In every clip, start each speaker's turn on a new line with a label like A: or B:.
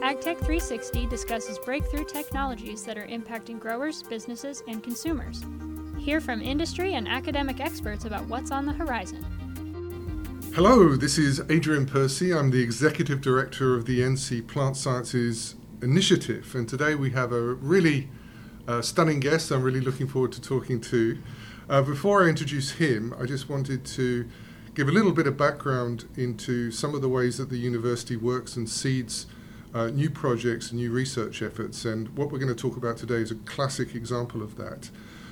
A: AgTech 360 discusses breakthrough technologies that are impacting growers, businesses, and consumers. Hear from industry and academic experts about what's on the horizon.
B: Hello, this is Adrian Percy. I'm the Executive Director of the NC Plant Sciences Initiative, and today we have a really stunning guest I'm really looking forward to talking to. Before I introduce him, I just wanted to give a little bit of background into some of the ways that the university works and seeds new projects and new research efforts, and what we're going to talk about today is a classic example of that.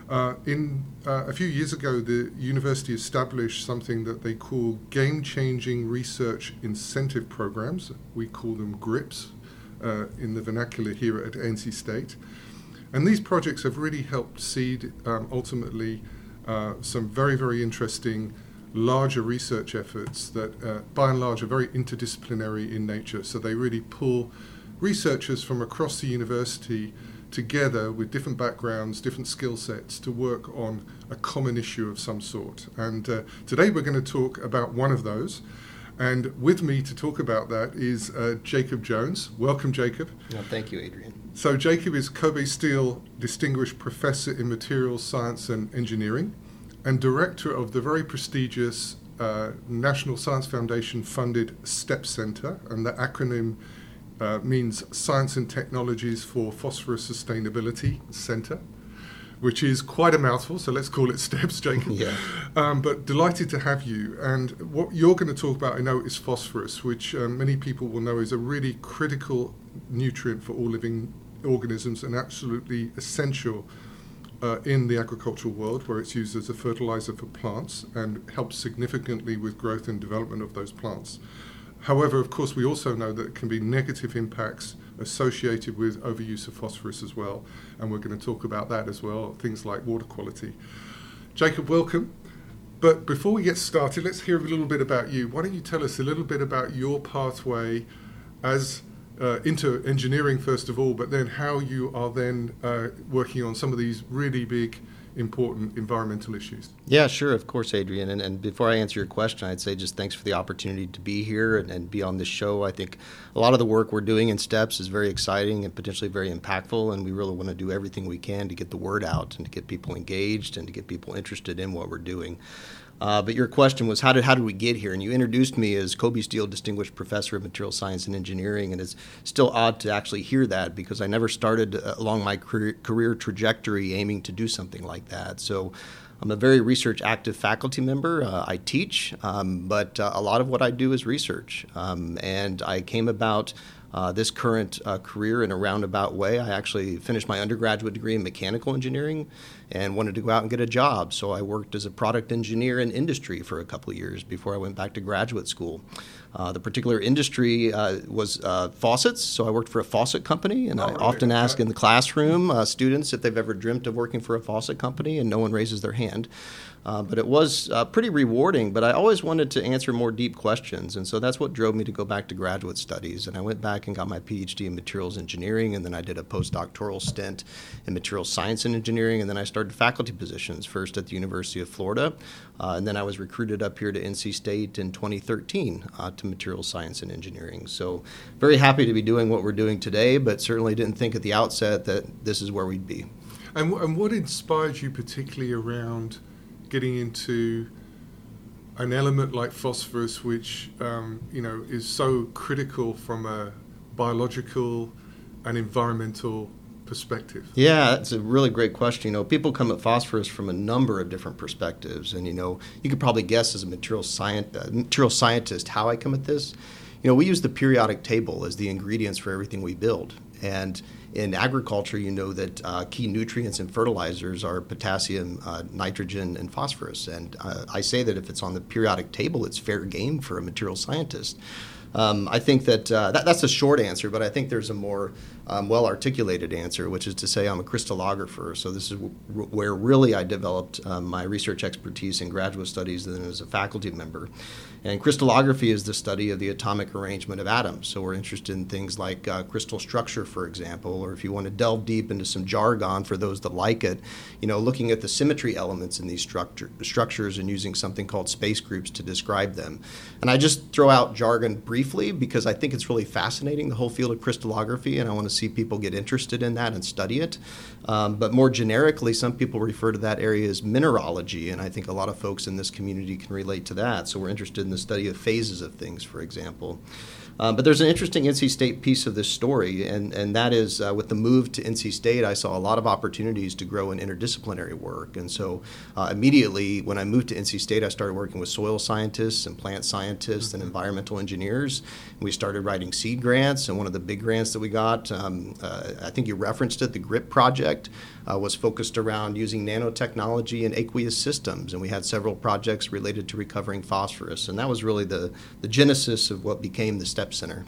B: A few years ago, the university established something that they call Game-Changing Research Incentive Programs. We call them GRIPs in the vernacular here at NC State. And these projects have really helped seed, ultimately, some very, very interesting larger research efforts that, by and large, are very interdisciplinary in nature. So they really pull researchers from across the university together with different backgrounds, different skill sets to work on a common issue of some sort. And today we're going to talk about one of those. And with me to talk about that is Jacob Jones. Welcome, Jacob.
C: No, thank you, Adrian.
B: So Jacob is Kobe Steel Distinguished Professor in Materials Science and Engineering and Director of the very prestigious National Science Foundation funded STEP Center, and the acronym means Science and Technologies for Phosphorus Sustainability Center, which is quite a mouthful, so let's call it STEPS, Jacob.
C: Yeah.
B: But delighted to have you. And what you're going to talk about, I know, is phosphorus, which many people will know is a really critical nutrient for all living organisms and absolutely essential in the agricultural world, where it's used as a fertilizer for plants and helps significantly with growth and development of those plants. However, of course, we also know that there can be negative impacts associated with overuse of phosphorus as well, and we're going to talk about that as well, things like water quality. Jacob, welcome. But before we get started, let's hear a little bit about you. Why don't you tell us a little bit about your pathway as into engineering, first of all, but then how you are then working on some of these really big, important environmental issues.
C: Yeah, sure, of course, Adrian. And before I answer your question, I'd say just thanks for the opportunity to be here and be on this show. I think a lot of the work we're doing in STEPS is very exciting and potentially very impactful, and we really want to do everything we can to get the word out and to get people engaged and to get people interested in what we're doing. But your question was, how did we get here? And you introduced me as Kobe Steel Distinguished Professor of Materials Science and Engineering, and it's still odd to actually hear that because I never started along my career trajectory aiming to do something like that. So I'm a very research active faculty member. I teach, but a lot of what I do is research. And I came about this current career in a roundabout way. I actually finished my undergraduate degree in mechanical engineering and wanted to go out and get a job. So I worked as a product engineer in industry for a couple of years before I went back to graduate school. The particular industry was faucets, so I worked for a faucet company, and I often ask in the classroom students if they've ever dreamt of working for a faucet company, and no one raises their hand. But it was pretty rewarding, but I always wanted to answer more deep questions, and so that's what drove me to go back to graduate studies. And I went back and got my PhD in materials engineering, and then I did a postdoctoral stint in materials science and engineering, and then I started faculty positions, first at the University of Florida, and then I was recruited up here to NC State in 2013 to materials science and engineering. So very happy to be doing what we're doing today, but certainly didn't think at the outset that this is where we'd be.
B: And what inspired you particularly around getting into an element like phosphorus, which is so critical from a biological and environmental perspective? Yeah,
C: that's a really great question. People come at phosphorus from a number of different perspectives, and you could probably guess as a material scientist how I come at this. We use the periodic table as the ingredients for everything we build, and in agriculture, you know that key nutrients and fertilizers are potassium, nitrogen, and phosphorus. And I say that if it's on the periodic table, it's fair game for a material scientist. I think that that's a short answer, but I think there's a more well-articulated answer, which is to say I'm a crystallographer. So this is where really I developed my research expertise in graduate studies and then as a faculty member. And crystallography is the study of the atomic arrangement of atoms. So we're interested in things like crystal structure, for example, or if you want to delve deep into some jargon for those that like it, looking at the symmetry elements in these structures and using something called space groups to describe them. And I just throw out jargon briefly because I think it's really fascinating, the whole field of crystallography, and I want to see people get interested in that and study it. But more generically, some people refer to that area as mineralogy, and I think a lot of folks in this community can relate to that. So we're interested in the study of phases of things, for example. But there's an interesting NC State piece of this story, and that is with the move to NC State, I saw a lot of opportunities to grow in interdisciplinary work. And so immediately when I moved to NC State, I started working with soil scientists and plant scientists and environmental engineers. We started writing seed grants, and one of the big grants that we got, I think you referenced it, the GRIP project, was focused around using nanotechnology in aqueous systems, and we had several projects related to recovering phosphorus, and that was really the genesis of what became the STEP Center.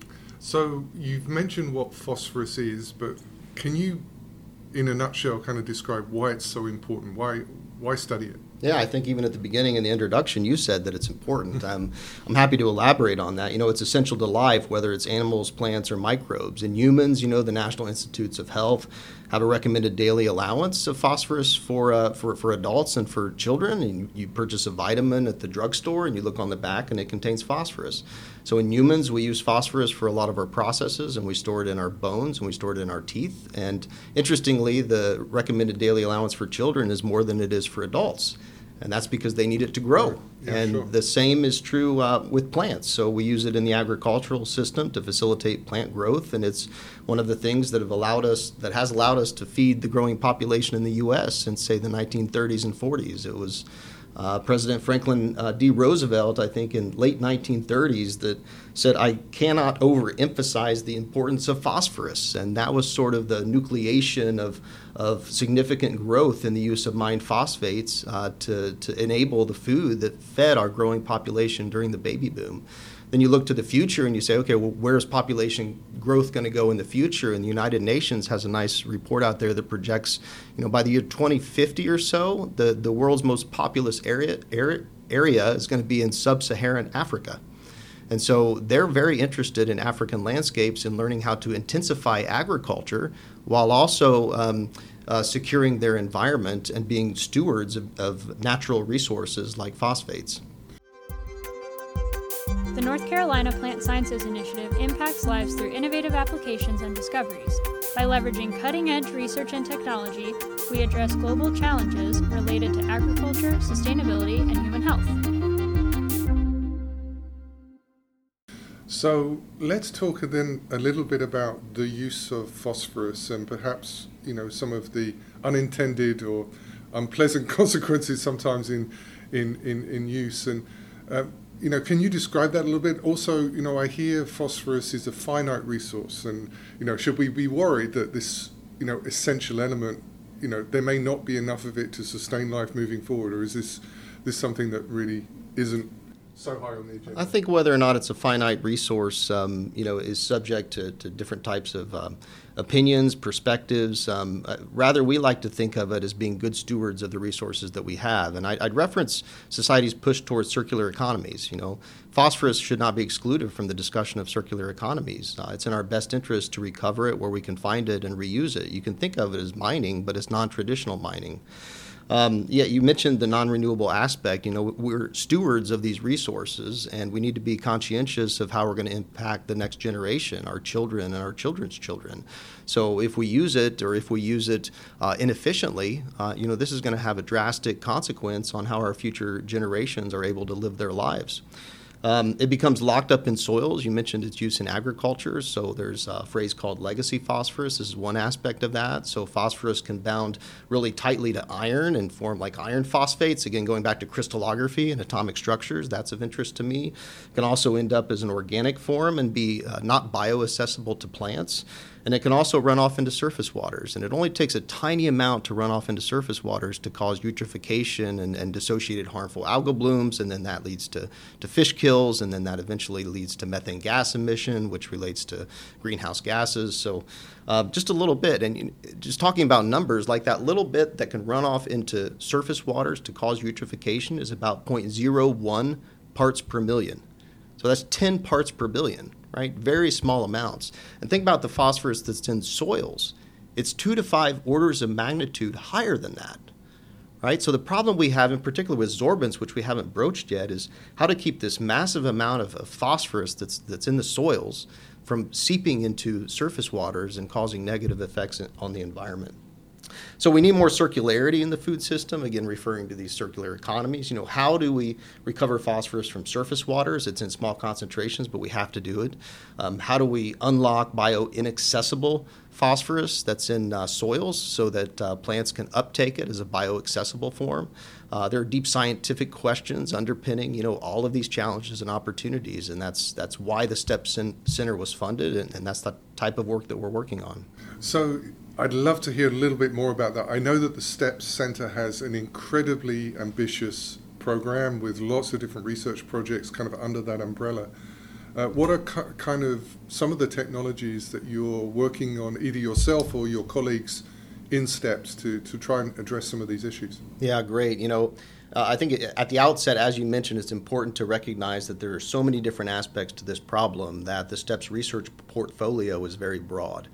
B: So you've mentioned what phosphorus is, but can you, in a nutshell, kind of describe why it's so important? Why study it?
C: Yeah, I think even at the beginning in the introduction, you said that it's important. I'm happy to elaborate on that. It's essential to life, whether it's animals, plants, or microbes. In humans, the National Institutes of Health have a recommended daily allowance of phosphorus for adults and for children. And you purchase a vitamin at the drugstore, and you look on the back, and it contains phosphorus. So in humans, we use phosphorus for a lot of our processes, and we store it in our bones, and we store it in our teeth. And interestingly, the recommended daily allowance for children is more than it is for adults. And that's because they need it to grow.
B: Yeah,
C: and
B: sure.
C: The same is true with plants. So we use it in the agricultural system to facilitate plant growth, and it's one of the things that has allowed us to feed the growing population in the U.S. since, say, the 1930s and 40s. It was President Franklin D. Roosevelt, I think, in late 1930s, that said, "I cannot overemphasize the importance of phosphorus," and that was sort of the nucleation of significant growth in the use of mined phosphates to enable the food that fed our growing population during the baby boom. Then you look to the future and you say, okay, well, where's population growth going to go in the future? And the United Nations has a nice report out there that projects, by the year 2050 or so, the world's most populous area is going to be in sub-Saharan Africa. And so they're very interested in African landscapes and learning how to intensify agriculture while also securing their environment and being stewards of natural resources like phosphates.
A: The North Carolina Plant Sciences Initiative impacts lives through innovative applications and discoveries. By leveraging cutting-edge research and technology, we address global challenges related to agriculture, sustainability, and human health.
B: So let's talk then a little bit about the use of phosphorus and perhaps, some of the unintended or unpleasant consequences sometimes in use. And can you describe that a little bit? Also, I hear phosphorus is a finite resource, and should we be worried that this essential element, there may not be enough of it to sustain life moving forward, or is this something that really isn't so high on the agenda?
C: I think whether or not it's a finite resource, is subject to different types of opinions, perspectives. Rather, we like to think of it as being good stewards of the resources that we have. And I'd reference society's push towards circular economies. Phosphorus should not be excluded from the discussion of circular economies. It's in our best interest to recover it where we can find it and reuse it. You can think of it as mining, but it's non-traditional mining. You mentioned the non-renewable aspect. We're stewards of these resources, and we need to be conscientious of how we're going to impact the next generation, our children and our children's children. So if we use it inefficiently, this is going to have a drastic consequence on how our future generations are able to live their lives. It becomes locked up in soils. You mentioned its use in agriculture, so there's a phrase called legacy phosphorus. This is one aspect of that. So phosphorus can bound really tightly to iron and form like iron phosphates. Again, going back to crystallography and atomic structures, that's of interest to me. It can also end up as an organic form and be not bioaccessible to plants. And it can also run off into surface waters. And it only takes a tiny amount to run off into surface waters to cause eutrophication and dissociated harmful algal blooms, and then that leads to fish kills soils, and then that eventually leads to methane gas emission, which relates to greenhouse gases. So just a little bit, and just talking about numbers, like that little bit that can run off into surface waters to cause eutrophication is about 0.01 parts per million. So that's 10 parts per billion, right? Very small amounts. And think about the phosphorus that's in soils. It's 2 to 5 orders of magnitude higher than that, right? So the problem we have in particular with sorbents, which we haven't broached yet, is how to keep this massive amount of phosphorus that's in the soils from seeping into surface waters and causing negative effects on the environment. So we need more circularity in the food system, again, referring to these circular economies. How do we recover phosphorus from surface waters? It's in small concentrations, but we have to do it. How do we unlock bioinaccessible phosphorus that's in soils so that plants can uptake it as a bioaccessible form? There are deep scientific questions underpinning, all of these challenges and opportunities, and that's why the STEPS Center was funded, and that's the type of work that we're working on.
B: So I'd love to hear a little bit more about that. I know that the STEPS Center has an incredibly ambitious program with lots of different research projects kind of under that umbrella. What are kind of some of the technologies that you're working on, either yourself or your colleagues in STEPS, to try and address some of these issues?
C: Yeah, great. I think at the outset, as you mentioned, it's important to recognize that there are so many different aspects to this problem that the STEPS research portfolio is very broad.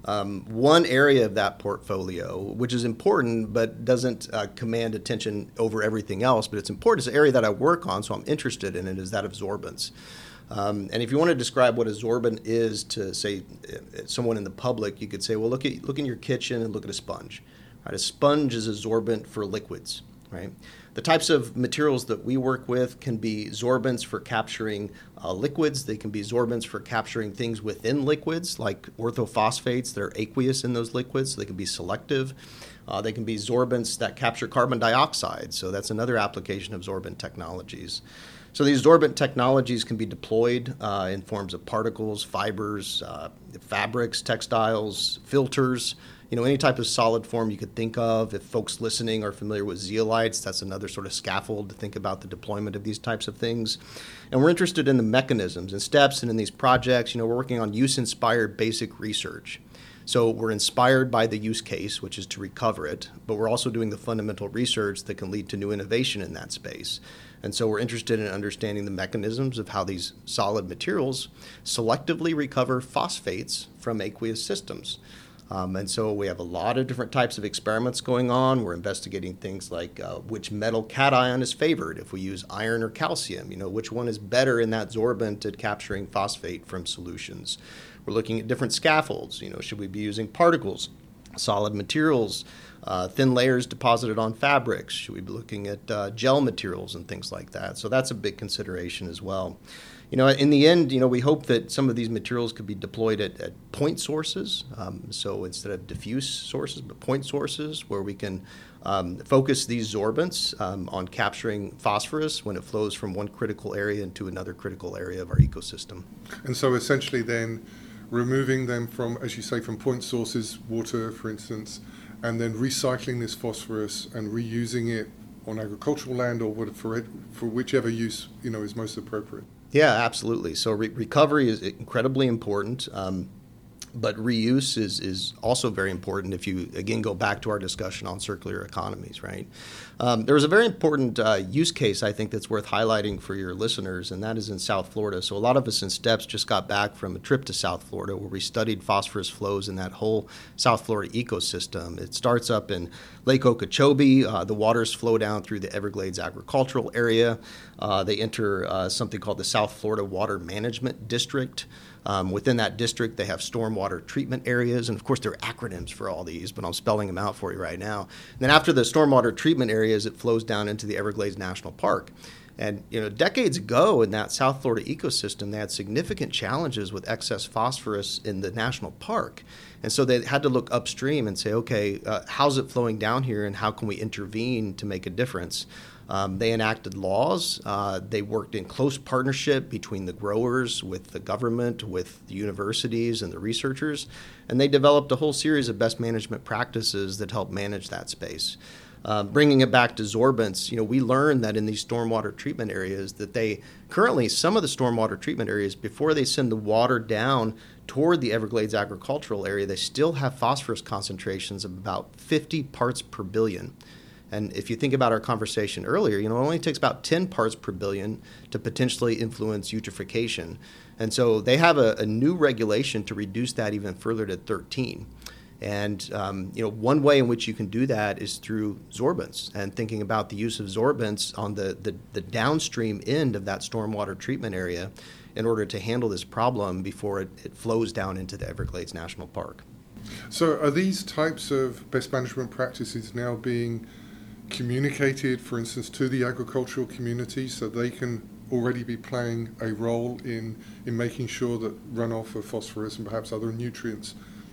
C: One area of that portfolio, which is important but doesn't command attention over everything else, but it's important, it's an area that I work on, so I'm interested in it, is that of sorbents. And if you want to describe what a sorbent is to, say, someone in the public, you could say, well, look in your kitchen and look at a sponge. Right? A sponge is a sorbent for liquids. Right? The types of materials that we work with can be sorbents for capturing liquids. They can be sorbents for capturing things within liquids, like orthophosphates that are aqueous in those liquids. So they can be selective. They can be sorbents that capture carbon dioxide. So that's another application of sorbent technologies. So these sorbent technologies can be deployed in forms of particles, fibers, fabrics, textiles, filters, any type of solid form you could think of. If folks listening are familiar with zeolites, that's another sort of scaffold to think about the deployment of these types of things. And we're interested in the mechanisms and steps, and in these projects, we're working on use-inspired basic research. So we're inspired by the use case, which is to recover it, but we're also doing the fundamental research that can lead to new innovation in that space. And so we're interested in understanding the mechanisms of how these solid materials selectively recover phosphates from aqueous systems. And so we have a lot of different types of experiments going on. We're investigating things like which metal cation is favored if we use iron or calcium. Which one is better in that sorbent at capturing phosphate from solutions. We're looking at different scaffolds. Should we be using particles, solid materials, thin layers deposited on fabrics? Should we be looking at gel materials and things like that? So that's a big consideration as well. In the end, we hope that some of these materials could be deployed at point sources. So instead of diffuse sources, but point sources where we can focus these sorbents on capturing phosphorus when it flows from one critical area into another critical area of our ecosystem.
B: And so essentially then removing them from, as you say, from point sources, water, for instance, and then recycling this phosphorus and reusing it on agricultural land or for whichever use is most appropriate.
C: Yeah, absolutely. So recovery is incredibly important, but reuse is also very important if you, again, go back to our discussion on circular economies, right? There's a very important use case, I think, that's worth highlighting for your listeners, and that is in South Florida. So a lot of us in STEPS just got back from a trip to South Florida where we studied phosphorus flows in that whole South Florida ecosystem. It starts up in Lake Okeechobee. The waters flow down through the Everglades agricultural area. They enter something called the South Florida Water Management District. Within that district, they have stormwater treatment areas, and of course, there are acronyms for all these, but I'm spelling them out for you right now. And then after the stormwater treatment areas, it flows down into the Everglades National Park. And decades ago in that South Florida ecosystem, they had significant challenges with excess phosphorus in the national park. And so they had to look upstream and say, okay, how's it flowing down here, and how can we intervene to make a difference? They enacted laws. They worked in close partnership between the growers, with the government, with the universities and the researchers, and they developed a whole series of best management practices that help manage that space. Bringing it back to sorbents, we learned that in these stormwater treatment areas that some of the stormwater treatment areas, before they send the water down toward the Everglades agricultural area, they still have phosphorus concentrations of about 50 parts per billion. And if you think about our conversation earlier, it only takes about 10 parts per billion to potentially influence eutrophication. And so they have a new regulation to reduce that even further to 13. And one way in which you can do that is through sorbents, and thinking about the use of sorbents on the downstream end of that stormwater treatment area in order to handle this problem before it flows down into the Everglades National Park.
B: So are these types of best management practices now being communicated, for instance, to the agricultural community so they can already be playing a role in making sure that runoff of phosphorus and perhaps other nutrients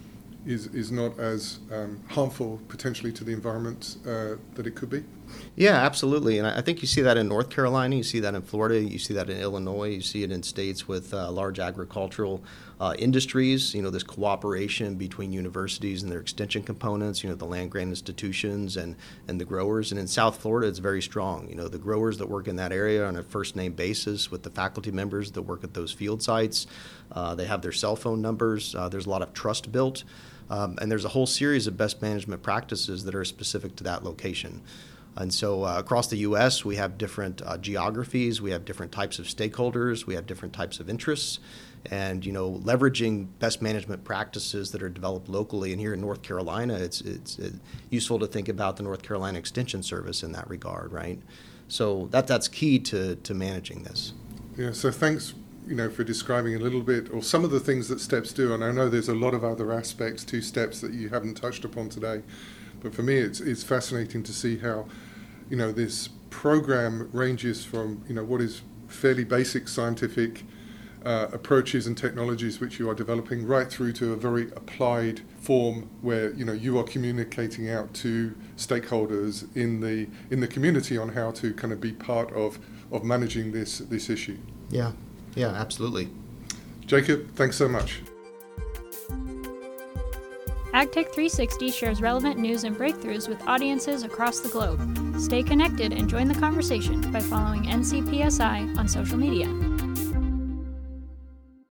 B: is not as harmful potentially to the environment that it could be?
C: Yeah, absolutely. And I think you see that in North Carolina, you see that in Florida, you see that in Illinois, you see it in states with large agricultural industries, this cooperation between universities and their extension components, the land-grant institutions and the growers. And in South Florida, it's very strong. The growers that work in that area on a first-name basis with the faculty members that work at those field sites, they have their cell phone numbers. There's a lot of trust built. And there's a whole series of best management practices that are specific to that location. And so across the U.S., we have different geographies, we have different types of stakeholders, we have different types of interests, and leveraging best management practices that are developed locally. And here in North Carolina, it's useful to think about the North Carolina Extension Service in that regard, right? So that's key to managing this.
B: Yeah. So thanks, for describing a little bit, or some of the things that STEPS do. And I know there's a lot of other aspects to STEPS that you haven't touched upon today. But for me, it's fascinating to see how, this program ranges from, what is fairly basic scientific approaches and technologies which you are developing right through to a very applied form where, you are communicating out to stakeholders in the community on how to kind of be part of managing this issue.
C: Yeah, absolutely.
B: Jacob, thanks so much.
A: AgTech 360 shares relevant news and breakthroughs with audiences across the globe. Stay connected and join the conversation by following NCPSI on social media.